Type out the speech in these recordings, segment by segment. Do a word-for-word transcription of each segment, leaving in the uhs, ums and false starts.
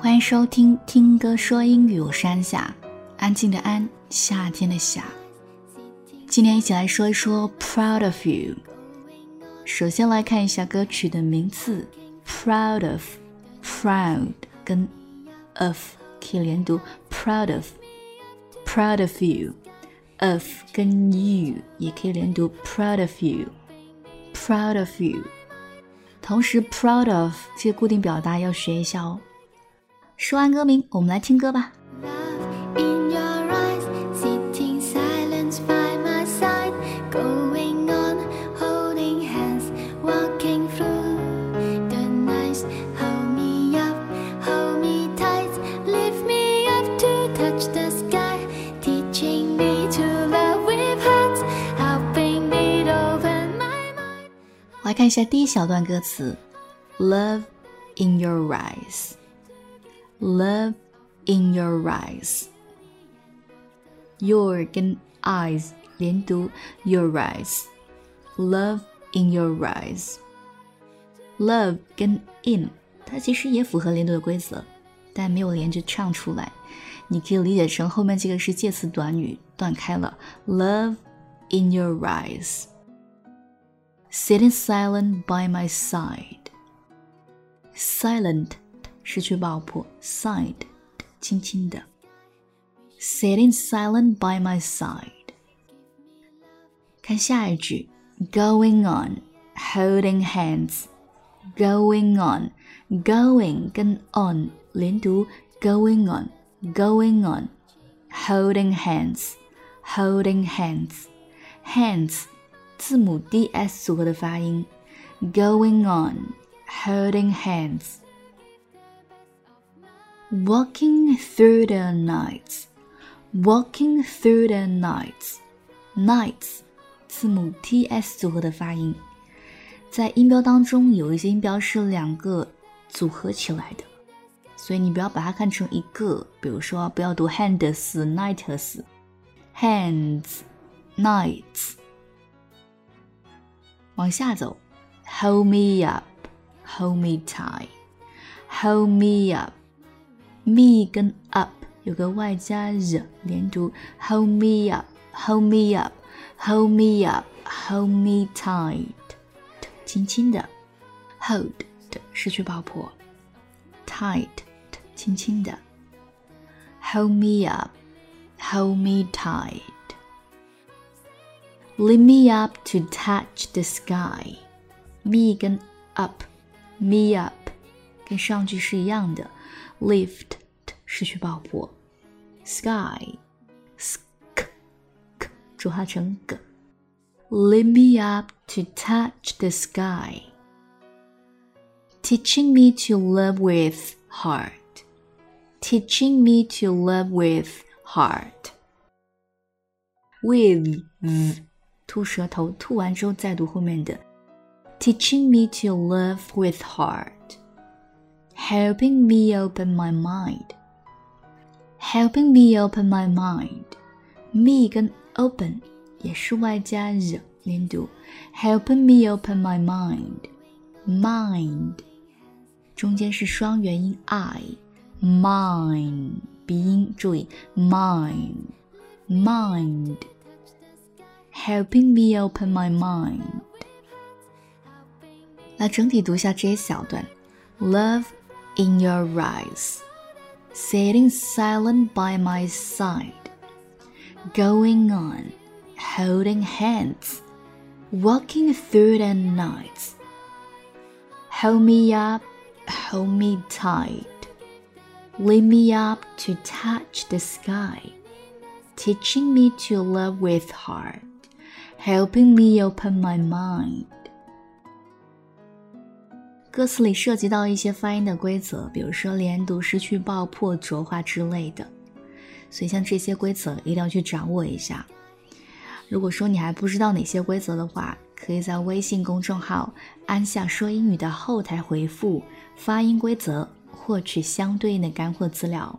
欢迎收听听歌说英语，我是安夏，安静的安，夏天的夏。今天一起来说一说 Proud of You。 首先来看一下歌曲的名字 Proud of， Proud 跟 of 可以连读 Proud of， Proud of You， of 跟 you 也可以连读 Proud of You， Proud of You。 同时 Proud of 这个固定表达要学一下哦。说完歌名，我们来听歌吧。来看一下第一小段歌词 Love in your eyes， Love in your eyes， Your 跟 eyes 连读 Your eyes， Love in your eyes。 Love 跟 in 它其实也符合连读的规则，但没有连着唱出来，你可以理解成后面这个是介词短语断开了 Love in your eyes。 Sitting silent by my side， Silent 失去爆破， Side 轻轻的， Sitting silent by my side。 看下一句 Going on holding hands， Going on Going 跟 on 连读 Going on Going on Holding hands Holding hands Hands字母 D S 组合的发音 Going on Holding hands。 Walking through the nights Walking through the nights Nights 字母 T S 组合的发音，在音标当中有一些音标是两个组合起来的，所以你不要把它看成一个，比如说不要读 hands nights hands nights。往下走 Hold me up Hold me tight Hold me up Me 跟 up 有个外加 r 连读 Hold me up Hold me up Hold me up Hold me tight 轻轻的 Hold 失去爆破 Tight 轻轻的 Hold me up Hold me tight Lift me up to touch the sky。 Me 跟 up Me up 跟上句是一样的， Lift 失去爆破， Sky sk k 浊化成 g。 Lift me up to touch the sky。 Teaching me to love with heart Teaching me to love with heart。 With v吐舌头，吐完之后再读后面的 Teaching me to love with heart。 Helping me open my mind Helping me open my mind。 Me 跟 open 也是外加 r 连读 Helping me open my mind。 Mind 中间是双元音 I Mind 鼻音注意 Mind Mind Helping me open my mind。 来整体读一下这一小段 Love in your eyes Sitting silent by my side Going on Holding hands Walking through the nights Hold me up Hold me tight Lift me up to touch the sky Teaching me to love with heart Helping me open my mind。 歌词里涉及到一些发音的规则，比如说连读、失去爆破、浊化之类的，所以像这些规则一定要去掌握一下。如果说你还不知道哪些规则的话，可以在微信公众号安夏说英语的后台回复发音规则，获取相对应的干货资料。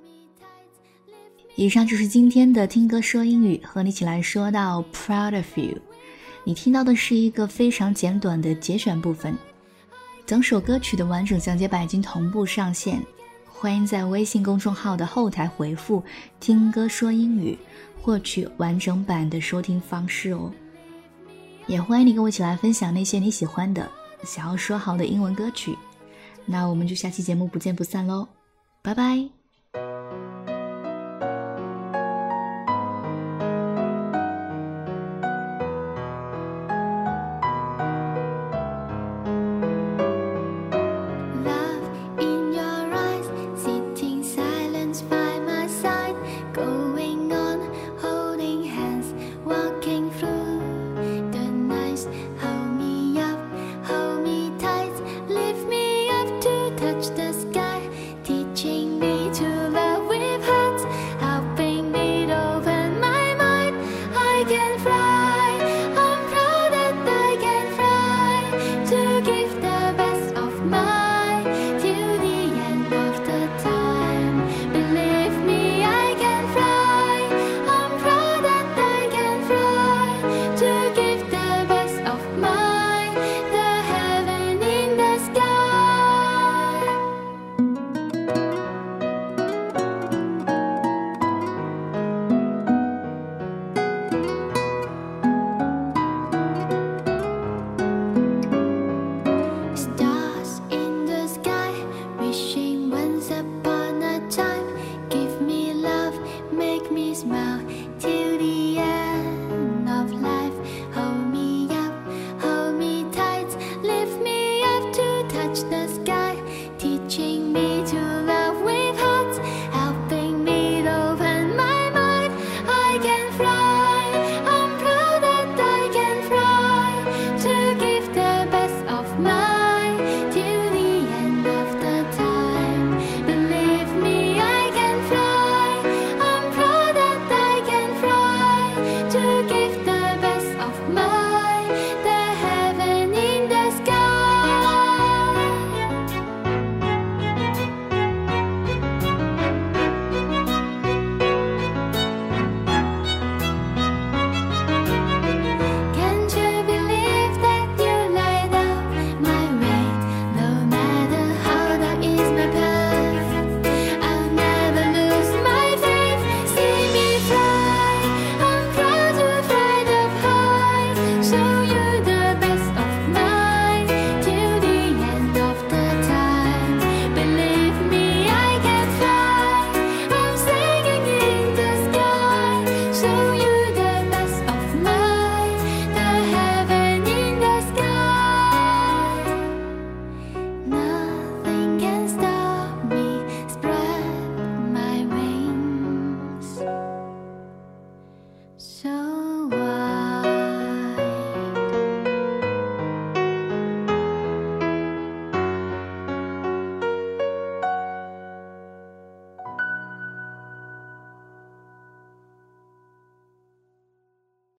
以上就是今天的听歌说英语，和你一起来说到 Proud of You。 你听到的是一个非常简短的节选部分，整首歌曲的完整讲解版已经同步上线， 欢迎在微信公众号的后台回复听歌说英语获取完整版的收听方式哦。也欢迎你跟我一起来分享那些你喜欢的想要说好的英文歌曲。那我们就下期节目不见不散咯，拜拜。